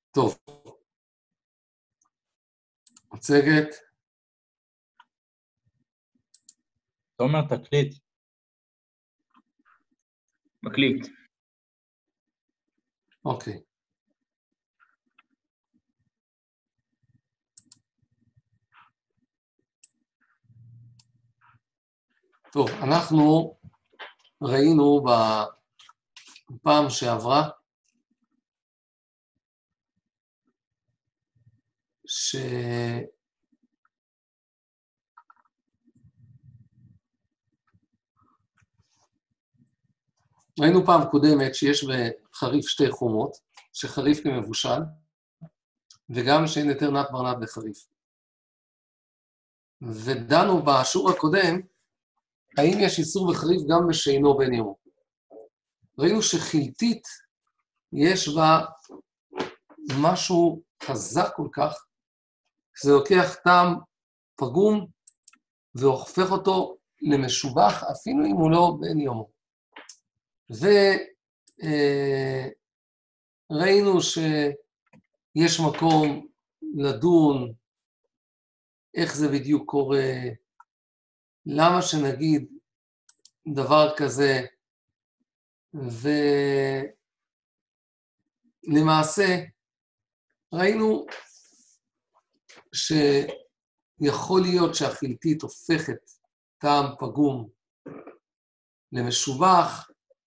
טוב, מצגת. תומר, תקליט. מקליט. אוקיי. טוב, אנחנו ראינו בפעם שעברה ראינו פעם קודמת שיש בחריף שתי חומות, שחריף כמבושל, וגם שאין יותר נת ברנט בחריף. ודנו בשיעור הקודם, האם יש איסור בחריף גם בשאינו בן יומו. ראינו שחילטית יש בה משהו חזק כל כך, שזה לוקח טעם פגום והופך אותו למשובח, אפילו אם הוא לא בן יומו. וראינו שיש מקום לדון איך זה בדיוק קורה, למה שנגיד דבר כזה, ולמעשה ראינו שיכול להיות שהחילטית הופכת טעם פגום למשובח,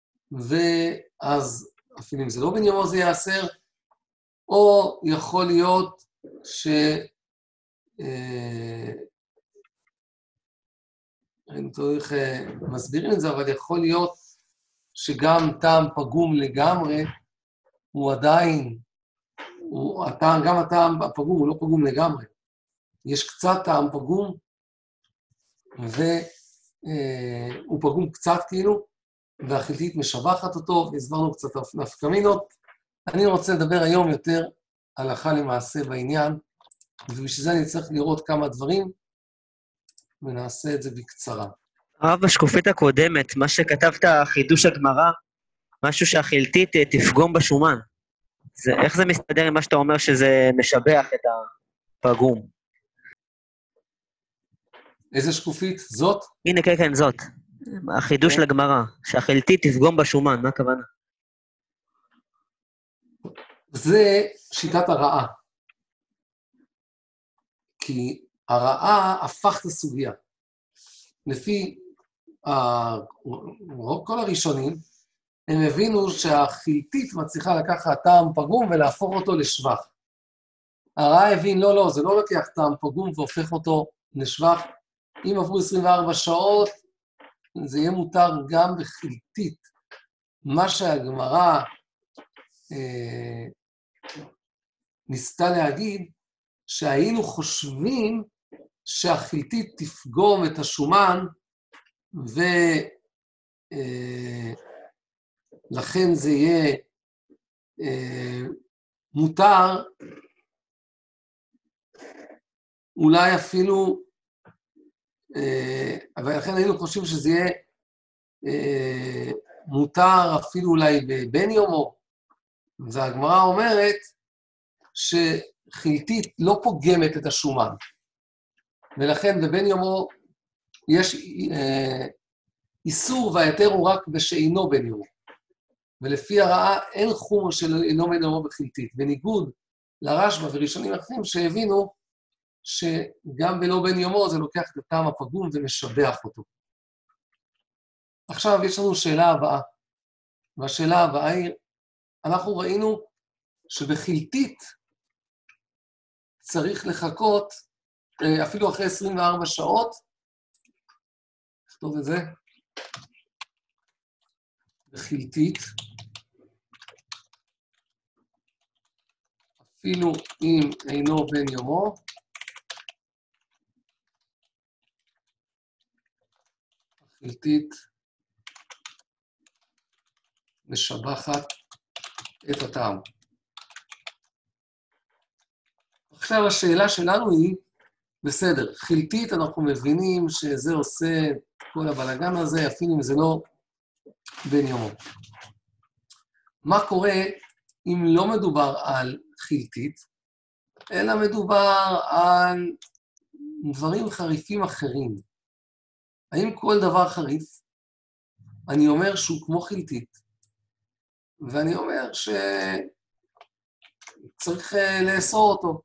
ואז אפילו אם זה לא בן יומו זה יאסר, או יכול להיות אני לא יודע איך מסבירים את זה, אבל יכול להיות שגם טעם פגום לגמרי, הוא עדיין, גם הטעם הפגום הוא לא פגום לגמרי. יש קצת טעם פגום, והוא פגום קצת כאילו, והחילטית משבחת אותו, והסברנו קצת נפקמינות. אני רוצה לדבר היום יותר הלכה למעשה בעניין, ובשביל זה אני צריך לראות כמה דברים, ונעשה את זה בקצרה. הרב, בשקופית הקודמת, מה שכתבת, חידוש הגמרא, משהו שהחילטית תפגום בשומן. איך זה מסתדר עם מה שאתה אומר שזה משבח את הפגום? איזה שקופית? זאת? הנה, כן, זאת. החידוש לגמרא, שהחילטית תפגום בשומן, מה הכוונה? זה שיטת הרעה. כי הרעה הפך את הסוגיה. לפי כל הראשונים, הם הבינו שהחילטית מצליחה לקחת טעם פגום ולהפוך אותו לשבח. הרעה הבין, לא, זה לא לוקח טעם פגום והופך אותו לשבח. אם עברו 24 שעות, זה יהיה מותר גם בחילטית. מה שהגמרא ניסתה להגיד, שהיינו חושבים שהחילטית תפגום את השומן, ולכן זה יהיה מותר, אולי אפילו, אבל לכן היינו חושבים שזה יהיה מותר אפילו אולי בבן יומו, והגמרא אומרת שחילטית לא פוגמת את השומן, ולכן בבן יומו יש איסור והיתר הוא רק בשאינו בן יומו, ולפי הרעה אין חומר של אינו בן יומו בחילטית, בניגוד לרשב"א וראשונים אחרים שהבינו שגם בלא בן יומו זה לוקח את הטעם הפגום ומשבח אותו. עכשיו יש לנו שאלה הבאה, והשאלה הבאה היא, אנחנו ראינו שבחילטית צריך לחכות אפילו אחרי 24 שעות, נכתוב את זה, בחילטית, אפילו אם אינו בן יומו, החילטית משבחת את הטעם. עכשיו השאלה שלנו היא, בסדר, חילטית אנחנו מבינים שזה עושה כל הבלגן הזה, אפילו אם זה לא בן יומו. מה קורה אם לא מדובר על חילטית, אלא מדובר על דברים חריפים אחרים. האם כל דבר חריף? אני אומר שהוא כמו חילטית, ואני אומר שצריך לאסור אותו.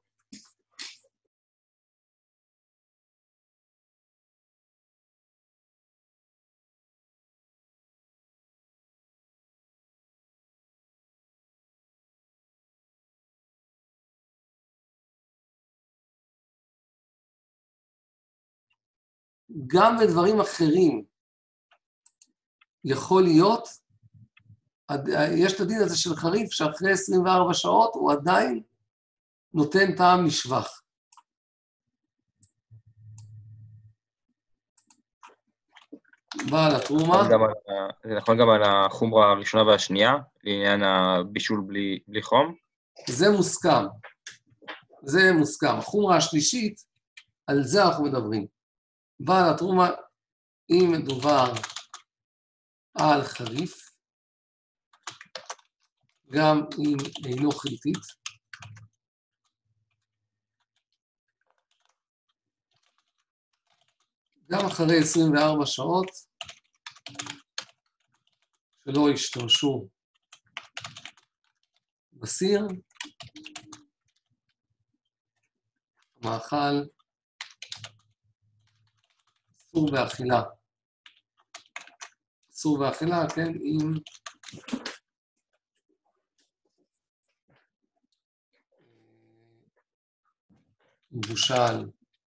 גם בדברים אחרים יכול להיות, יש את הדין הזה של חריף, שאחרי 24 שעות הוא עדיין נותן טעם לשבח. בעל התרומה. זה נכון גם על החומרה הראשונה והשנייה, לעניין הבישול בלי חום? זה מוסכם. זה מוסכם. החומרה השלישית, על זה אנחנו מדברים. בעל התרומה, אם מדובר על חריף, גם אם אינו חילטית, גם אחרי 24 שעות, שלא השתמשו בסיר, מאכל אסור באכילה. אסור באכילה, כן, עם מבושל,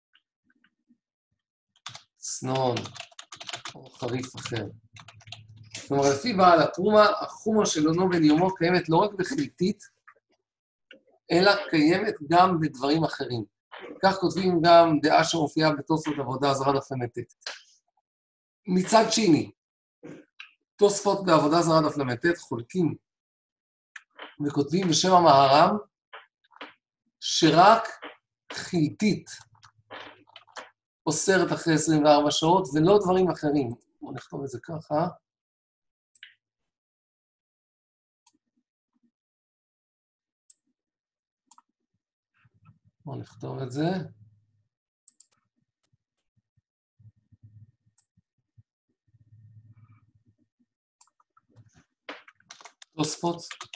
צנון או חריף אחר. זאת אומרת, לפי בעל התרומה, החומרה של עונו בן יומו קיימת לא רק בחילטית, אלא קיימת גם בדברים אחרים. כך כותבים גם דעה שמופיעה בתוספות עבודה זרה דף ל"ט. מצד שני, תוספות בעבודה זרה דף ל"ט חולקים וכותבים בשם המהר"ם שרק חילטית אוסרת אחרי 24 שעות ולא דברים אחרים. בואו נכתוב את זה ככה. בואו נכתוב את זה. תוספות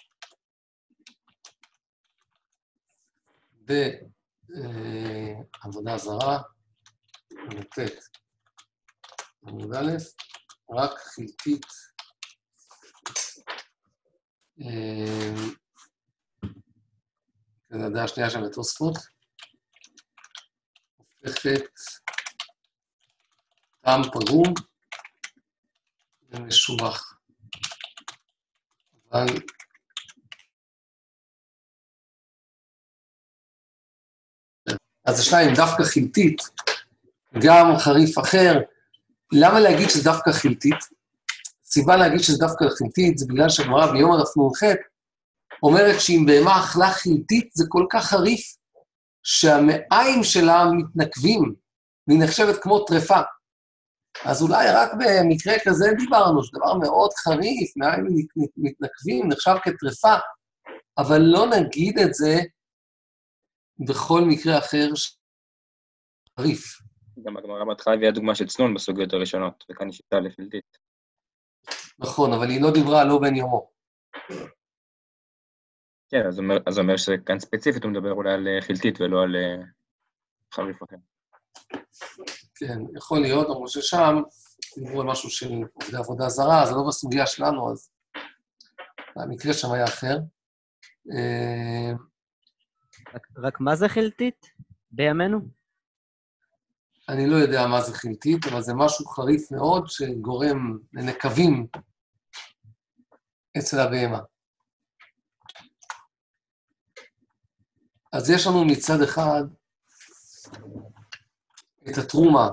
בעבודה זרה, ל"ט עמוד א', רק חילטית זו הדעה השנייה שם בתוספות, הופכת טעם פגום ומשובח. אבל אז השניים דווקא חילטית, גם חריף אחר. למה להגיד שזה דווקא חילטית? סיבה להגיד שזה דווקא חילטית, זה בגלל שהגמרא ביום הדף נ"ח אומרת שאם בהמה אכלה חילטית זה כל כך חריף, שהמעיים שלה מתנקבים, והיא נחשבת כמו טרפה. אז אולי רק במקרה כזה דיברנו, שדבר מאוד חריף, מעיים מתנקבים, נחשב כטרפה, אבל לא נגיד את זה בכל מקרה אחר חריף. גם הגמרא בהתחלה הביאה דוגמה של צנון בסוגיות הראשונות, וכאן היא שיטה לחילטית. נכון, אבל היא לא דיברה לא בן יומו. כן, אז אומר שכאן ספציפית הוא מדבר אולי על חילטית ולא על חריף אחר. כן, יכול להיות, אבל ששם דיברו על משהו של עבודה זרה, זה לא בסוגיה שלנו, אז המקרה שם היה אחר. רק מה זה חילטית בימינו? אני לא יודע מה זה חילטית, אבל זה משהו חריף מאוד שגורם לנקבים אצל הבהמה. אז יש לנו מצד אחד את התרומה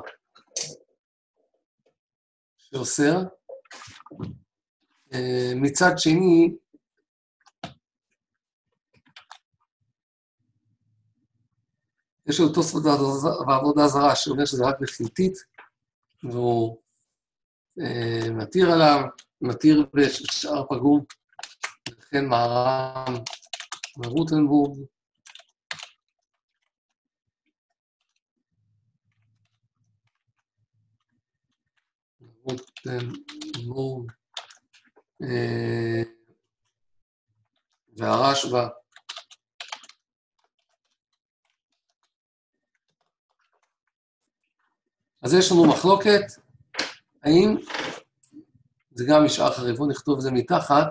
שאוסר, מצד שני, יש לו תוספות בעבודה זרה שאומר שזה רק בחילטית, והוא מתיר עליו, מתיר בשאר פגום, לכן מהר"ם ורוטנבורג, והרשב"א, אז יש לנו מחלוקת, האם, זה גם משאר חריבון, נכתוב את זה מתחת,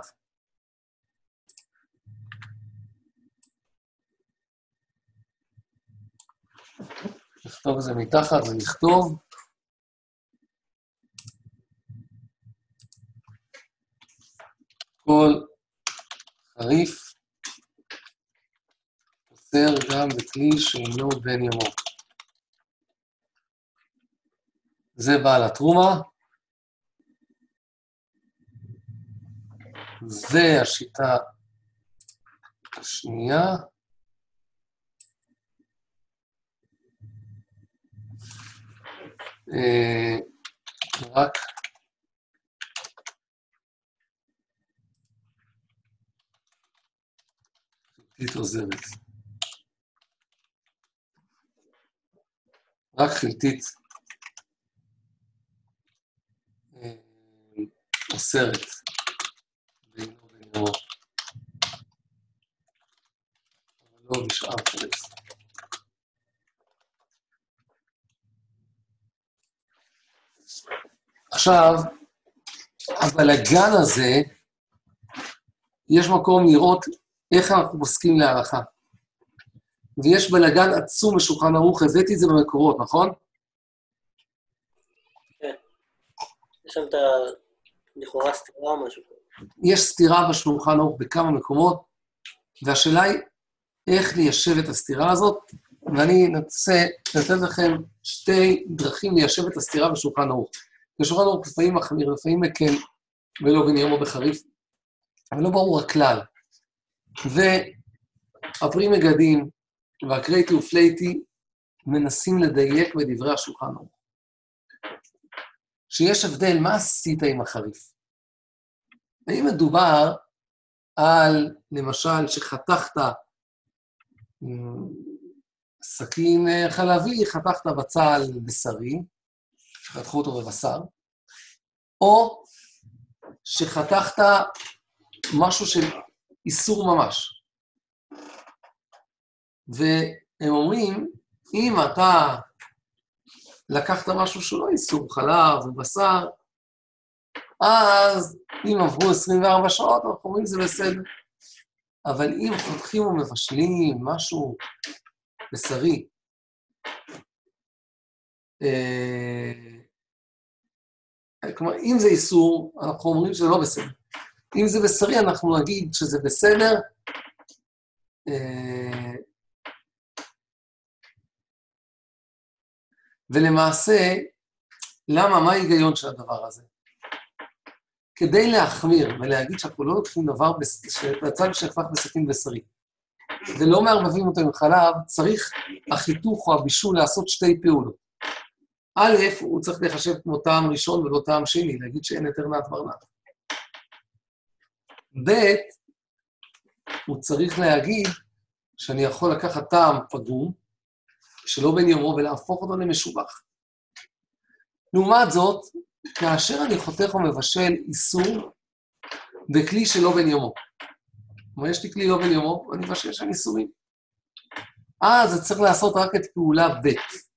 נכתוב את זה מתחת ונכתוב, כל חריף אוסר גם בכלי שאינו בן ימו. זה בעל התרומה, והשיטה השנייה, רק חלקית עוזרת. רק חלקית אוסרת בינו ובינו, אבל לא בשאר חלק. עכשיו, הבלגן הזה, יש מקום לראות איך אנחנו פוסקים להלכה. ויש בלגן עצום בשולחן ערוך, הבאתי את זה במקורות, נכון? כן. יש שם את לכאורה סתירה או משהו. יש סתירה בשולחן ערוך בכמה מקומות, והשאלה היא איך ליישב את הסתירה הזאת, ואני ננסה לתת לכם שתי דרכים ליישב את הסתירה בשולחן ערוך. בשולחן ערוך לפעמים מחמיר, לפעמים מקל, ולא בניום או בחריף, אבל לא ברור הכלל. והפרי מגדים והקרייטי ופלייטי מנסים לדייק בדברי השולחן ערוך. שיש הבדל, מה עשית עם החריף? האם מדובר על, למשל, שחתכת סכין חלבי, חתכת בצל בשרי, שחתכו אותו בבשר, או שחתכת משהו של איסור ממש. והם אומרים, אם אתה לקחת משהו שהוא לא איסור, חלב ובשר, אז אם עברו 24 שעות, אנחנו אומרים זה בסדר. אבל אם חותכים ומבשלים משהו בשרי, כלומר, אם זה איסור, אנחנו אומרים שזה לא בסדר. אם זה בשרי, אנחנו נגיד שזה בסדר. ולמעשה, למה? מה ההיגיון של הדבר הזה? כדי להחמיר ולהגיד שאנחנו לא לוקחים דבר, הצד שנחתך בסכין בשרי, ולא מערבבים אותו עם חלב, צריך החיתוך או הבישול לעשות שתי פעולות. א', הוא צריך לחשב כמו טעם ראשון ולא טעם שני, להגיד שאין יותר נעת ברנעת. ב', הוא צריך להגיד שאני יכול לקחת טעם פגום, שלא בן יומו, ולהפוך אותו למשובח. לעומת זאת, כאשר אני חותך או מבשל איסור בכלי שלא בן יומו. כלומר, יש לי כלי לא בן יומו, ואני מבשל שם איסורים. אז צריך לעשות רק את פעולה ב'.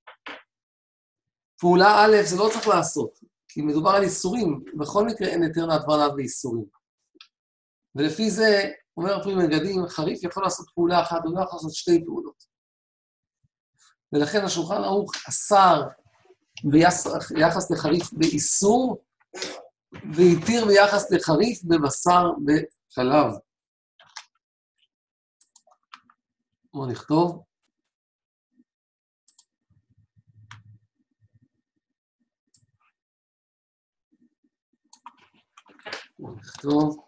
פעולה א' זה לא צריך לעשות, כי מדובר על איסורים, בכל מקרה אין יותר נעת ברנעת באיסורים. ולפי זה, אומר הפרי מגדים, חריף יכול לעשות פעולה אחת, הוא לא יכול לעשות שתי פעולות. ולכן השולחן ערוך אסר ביחס לחריף באיסור, והתיר ביחס לחריף בבשר בחלב. בואו נכתוב. בואו נכתוב.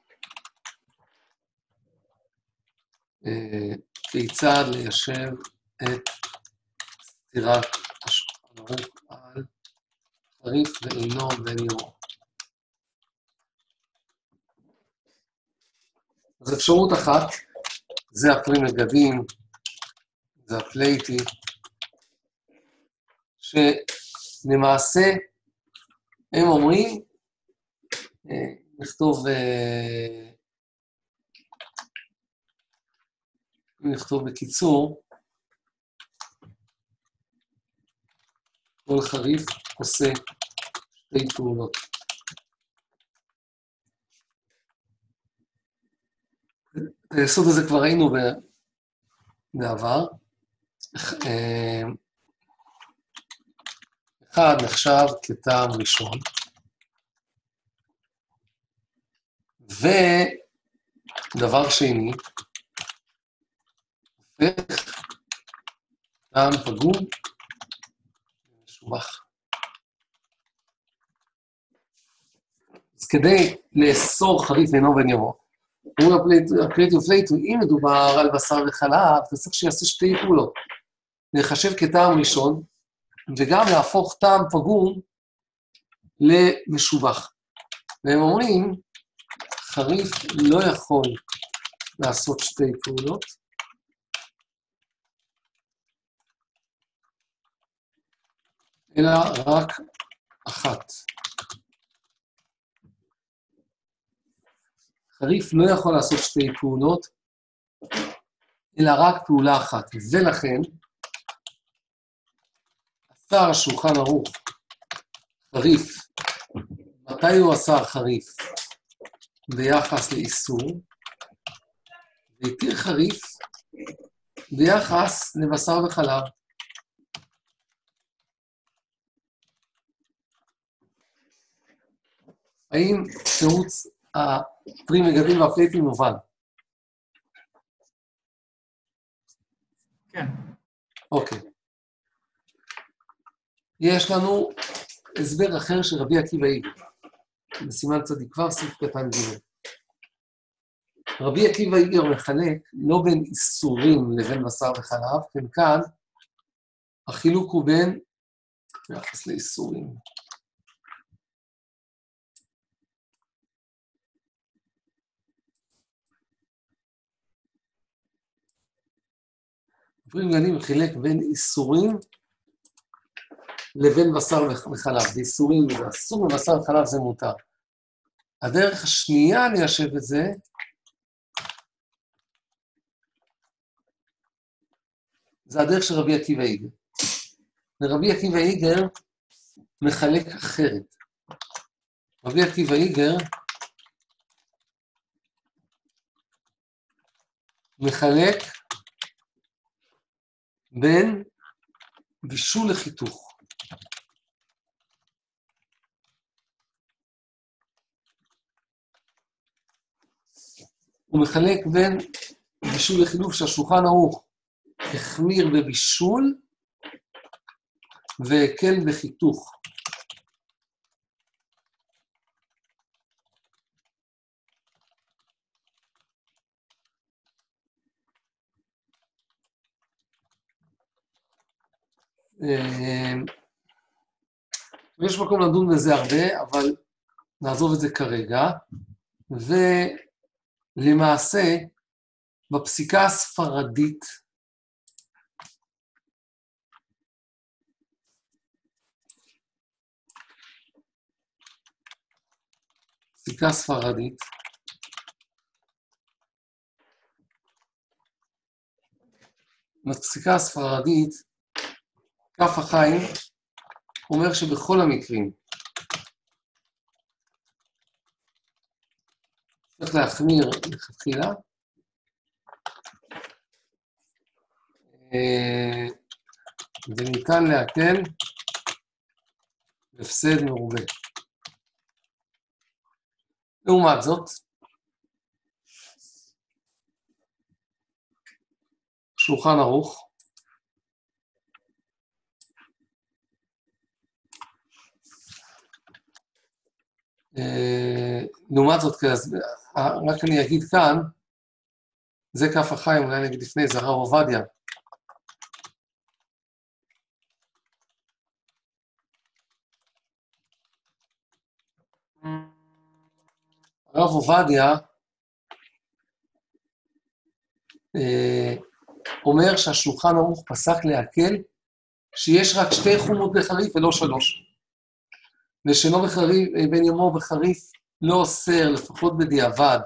כיצד ליישב את סתירת השולחן ערוך על חריף ואינו בן יומו. אז אפשרות אחת, זה הפרי מגדים, זה הפלייטי, שלמעשה הם אומרים, נכתוב בקיצור, כל חריף עושה שתי פעולות. את היסוד הזה כבר ראינו בעבר. אחד נחשב כטעם ראשון, ודבר שני, הופך טעם פגום ומשובח. אז כדי לאסור חריף אינו בן יבוא, אומרים הפלייטי ופלייטי, אם מדובר על בשר וחלב, אתה צריך שיעשה שתי פעולות. לחשב כטעם ראשון, וגם להפוך טעם פגום למשובח. והם אומרים, חריף לא יכול לעשות שתי פעולות, אלא רק אחת. חריף לא יכול לעשות שתי פעולות, אלא רק פעולה אחת. ולכן, אסר השולחן ערוך חריף, מתי הוא אסר חריף? ביחס לאיסור, והתיר חריף ביחס לבשר וחלב. האם תירוץ הפרי מגדים והפלייטים מובן? כן. אוקיי. יש לנו הסבר אחר של רבי עקיבא איגר, בסימן צדיק כבר, סעיף קטן ג'. רבי עקיבא איגר מחלק לא בין איסורים לבין בשר וחלב, כן כאן החילוק הוא בין ביחס לאיסורים. הפרי מגדים חילק בין איסורים לבין בשר וחלב. באיסורים זה אסור, בבשר וחלב זה מותר. הדרך השנייה ליישב את זה, זה הדרך של רבי עקיבא איגר. ורבי עקיבא איגר מחלק אחרת. רבי עקיבא איגר מחלק בין בישול לחיתוך. הוא מחלק בין בישול לחילוף שהשולחן ערוך החמיר בבישול והקל בחיתוך. יש מקום לדון בזה הרבה, אבל נעזוב את זה כרגע. ולמעשה, בפסיקה הספרדית, פסיקה ספרדית, בפסיקה הספרדית, כף החיים אומר שבכל המקרים צריך להחמיר לכתחילה, וניתן להקל בהפסד מרובה. לעומת זאת, שולחן ערוך, לעומת זאת, רק אני אגיד כאן, זה כף החיים, אולי אני אגיד לפני, זה הרב עובדיה. הרב עובדיה אומר שהשולחן ערוך פסק להקל, שיש רק 2 חומות בחריף ולא 3. ושלא בחריף, בין יומו בחריף לא אוסר, לפחות בדיעבד.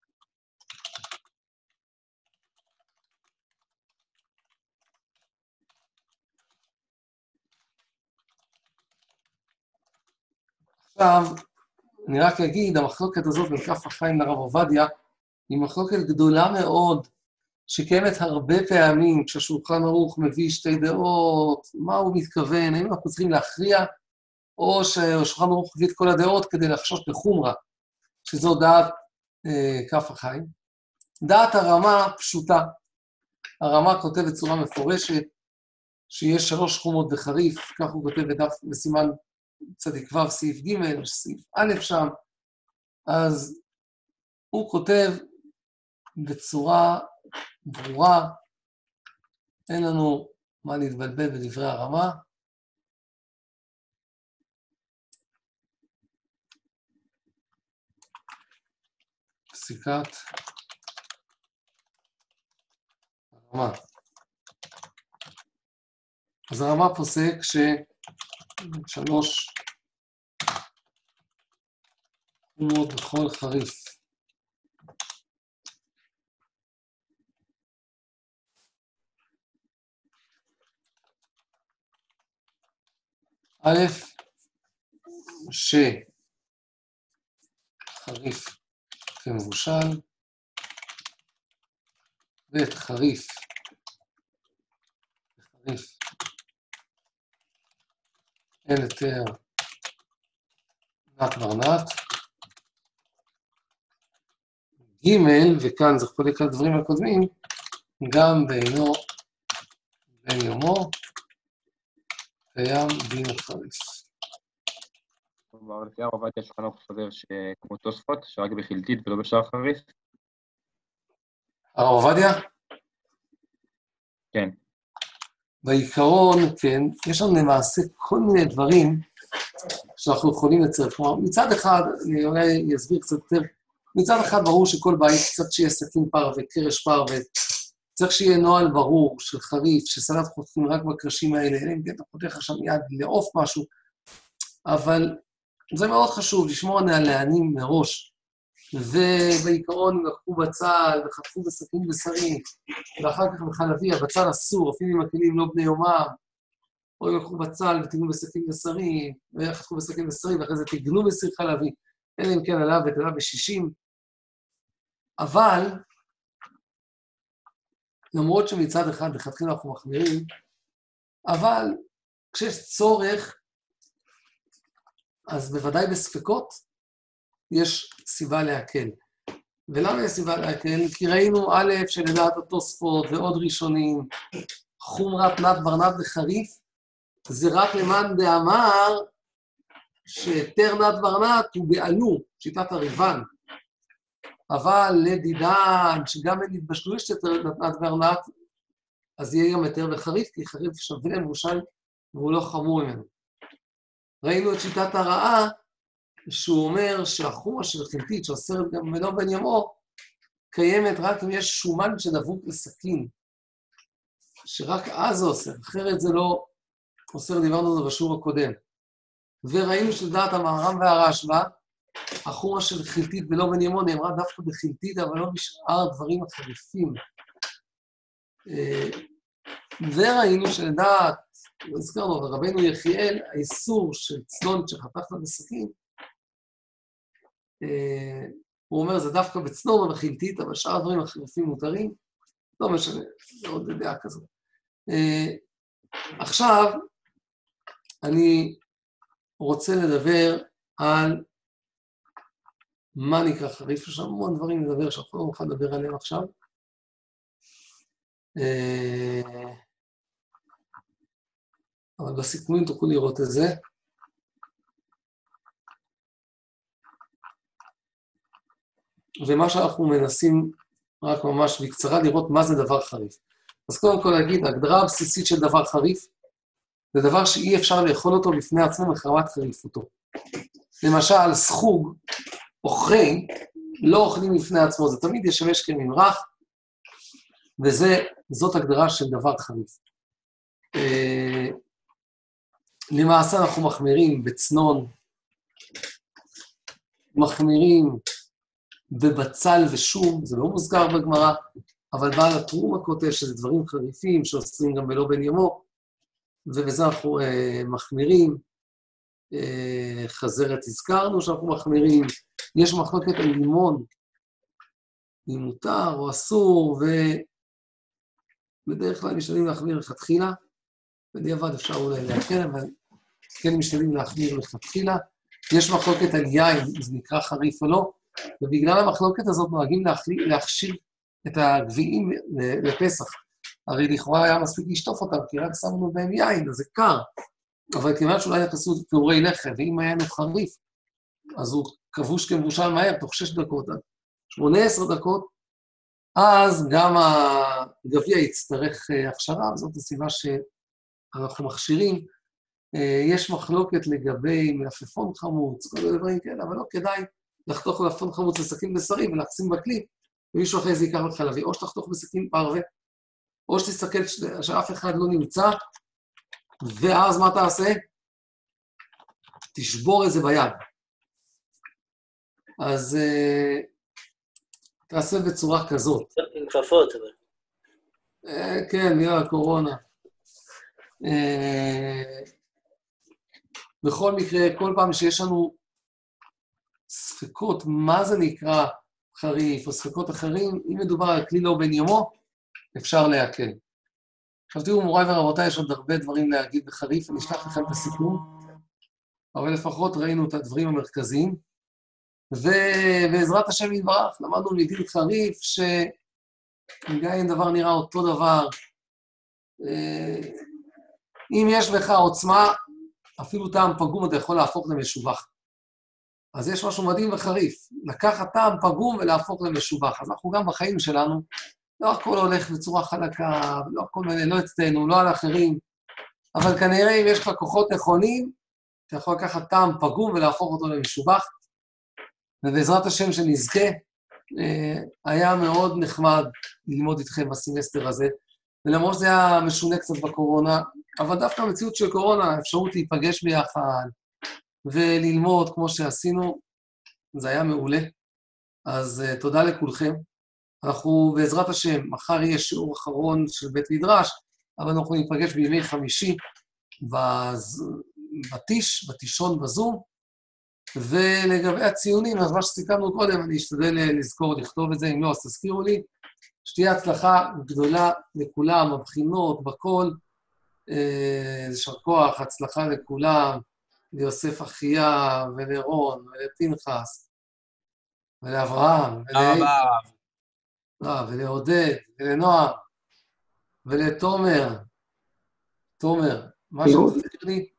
עכשיו, אני רק אגיד, המחלוקת הזאת בין כף החיים לרב עובדיה, היא מחלוקת גדולה מאוד, שקיימת הרבה פעמים כשהשולחן ערוך מביא 2 דעות, מה הוא מתכוון, האם אנחנו צריכים להכריע, או שהשולחן ערוך מביא את כל הדעות כדי לחשוש בחומרה, שזו דעת כף החיים. דעת הרמה פשוטה. הרמה כותב בצורה מפורשת, שיש 3 חומות בחריף, כך הוא כותב בסימן צדיק ו' סעיף ג', סעיף א' שם, אז הוא כותב בצורה ברורה, אין לנו מה להתבלבל בדברי הרמה. פסיקת הרמה. אז הרמה פוסק ש3 חומות בכל חריף. א', שחריף כמבושל, ב', חריף אין היתר נת ברנת, ג', וכאן זה חולק על דברים הקודמים, גם בינו בין יומו, קיים דין חריף. כלומר, לפי הרב עובדיה שולחן ערוך סובר שכמו תוספות, שרק בחילתית ולא בשאר חריף? הרב עובדיה? כן. בעיקרון, כן, יש לנו למעשה כל מיני דברים שאנחנו יכולים לצרף. כלומר, מצד אחד, אני אולי אסביר קצת יותר, מצד אחד ברור שכל בית קצת שיהיה סכין פר וקרש פר, וצריך שיהיה נוהל ברור של חריף, שסלט חותכים רק בקרשים האלה, אלא אם כן אתה חותך עכשיו מיד לעוף משהו, אבל זה מאוד חשוב לשמור על העניינים מראש, ובעיקרון לקחו בצל וחתכו בסכין בשרי, ואחר כך בחלבי, הבצל אסור, אפילו אם הכלים לא בני יומם, או אם לקחו בצל ותגנו בסכין בשרי, וחתכו בסכין בשרי, ואחרי זה תגנו בסיר חלבי, אלא אם כן עליו ותלה ב-60, אבל, למרות שמצד אחד לכתחילה אנחנו מחמירים, אבל כשיש צורך, אז בוודאי בספקות, יש סיבה להקל. ולמה יש סיבה להקל? כי ראינו א' שלדעת התוספות ועוד ראשונים, חומרת נת ברנת וחריף, זה רק למען דאמר שתר נת ברנת הוא בעלו, שיטת הריבן. אבל לדידן, שגם אם נתבשלו יש נת ברנת, אז יהיה גם יותר בחריף, כי חריף שווה למושל והוא לא חמור ממנו. ראינו את שיטת הרעה, שהוא אומר שהחומה של חילתית, שאוסרת גם ולא בין ימו, קיימת רק אם יש שומן שדבוק לסכין, שרק אז זה אוסר, אחרת זה לא אוסר, דיברנו על זה בשיעור הקודם. וראינו שלדעת המהר"ם והרשב"א, החומה של חילתית ולא בין ימו נאמרה דווקא בחילתית, אבל לא בשאר הדברים החריפים. וראינו שלדעת, הזכרנו, רבנו יחיאל, האיסור של צלולת שחתכת בסכין, הוא אומר, זה דווקא בצנור ובחילתית, אבל שאר הדברים החריפים מותרים, לא משנה, זה עוד דעה כזאת. עכשיו, אני רוצה לדבר על מה נקרא חריף, יש המון דברים לדבר, שאנחנו לא נוכל לדבר עליהם עכשיו. אבל בסיכומים תוכלו לראות את זה. ומה שאנחנו מנסים רק ממש בקצרה לראות מה זה דבר חריף. אז קודם כל להגיד, ההגדרה הבסיסית של דבר חריף, זה דבר שאי אפשר לאכול אותו לפני עצמו מחמת חריפותו. למשל, סחוג או חי לא אוכלים לפני עצמו, זה תמיד ישמש כממרח, וזאת הגדרה של דבר חריף. למעשה אנחנו מחמירים בצנון, מחמירים בבצל ושום, זה לא מוזכר בגמרא, אבל בעל הטרום כותב שזה דברים חריפים שעושים גם בלא בן ימו, ובזה אנחנו מחמירים. חזרת הזכרנו שאנחנו מחמירים. יש מחלוקת על לימון, אם מותר או אסור, ובדרך כלל משתדלים להחמיר לכתחילה, בדיעבד אפשר אולי להקל, אבל כן משתדלים להחמיר לכתחילה. יש מחלוקת על יין, זה נקרא חריף או לא, ובגלל המחלוקת הזאת נוהגים להכשיר את הגביעים לפסח. הרי לכאורה היה מספיק לשטוף אותם, כי רק שמנו בהם יין, אז זה קר. אבל כיוון שאולי נכנסו פירורי לחם, ואם היה חריף, אז הוא כבוש כמבושל מהר, תוך 6 דקות, 18 דקות, אז גם הגביע יצטרך הכשרה, וזאת הסיבה שאנחנו מכשירים. יש מחלוקת לגבי מלפפון חמוץ, כל מיני דברים כאלה, אבל לא כדאי לחתוך מלפפון חמוץ לסכין בשרי ולהחסים בכלי, ומישהו אחרי זה ייקח לך להביא, או שתחתוך בסכין פרווה, או שתסתכל שאף אחד לא נמצא, ואז מה תעשה? תשבור את זה ביד. אז תעשה בצורה כזאת. עם כפפות, אבל. כן, בגלל הקורונה. בכל מקרה, כל פעם שיש לנו ספקות, מה זה נקרא חריף, או ספקות אחרים, אם מדובר על כלי לא בן יומו, אפשר להקל. עכשיו תראו, מוריי ורבותיי, יש עוד הרבה דברים להגיד בחריף, אני אשלח לכם את הסיכום, אבל לפחות ראינו את הדברים המרכזיים, ובעזרת השם יתברך, למדנו מדין חריף, שגם אם דבר נראה אותו דבר, אם יש לך עוצמה, אפילו טעם פגום אתה יכול להפוך למשובח. אז יש משהו מדהים וחריף, לקחת טעם פגום ולהפוך למשובח. אז אנחנו גם בחיים שלנו, לא הכל הולך בצורה חלקה, לא הכל לא אצלנו, לא על אחרים, אבל כנראה אם יש לך כוחות נכונים, אתה יכול לקחת טעם פגום ולהפוך אותו למשובח, ובעזרת השם שנזכה, היה מאוד נחמד ללמוד איתכם בסמסטר הזה, ולמרות שזה היה משונה קצת בקורונה, אבל דווקא המציאות של קורונה, האפשרות להיפגש ביחד, וללמוד כמו שעשינו, זה היה מעולה. אז תודה לכולכם. אנחנו בעזרת השם, מחר יהיה שיעור אחרון של בית מדרש, אבל אנחנו ניפגש בימי חמישי בתישון בזום, ולגבי הציונים, אז מה שסיכמנו קודם, אני אשתדל לזכור לכתוב את זה, אם לא, אז תזכירו לי, שתהיה הצלחה גדולה לכולם, בבחינות, בכל, יישר כוח, הצלחה לכולם, ליוסף אחיה, ולרון, ולפנחס, ולאברהם, ולעודד, ולנועם, ולתומר. תומר, מה שתזכיר לי?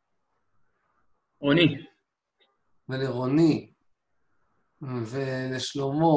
רוני. ולרוני, ולשלמה.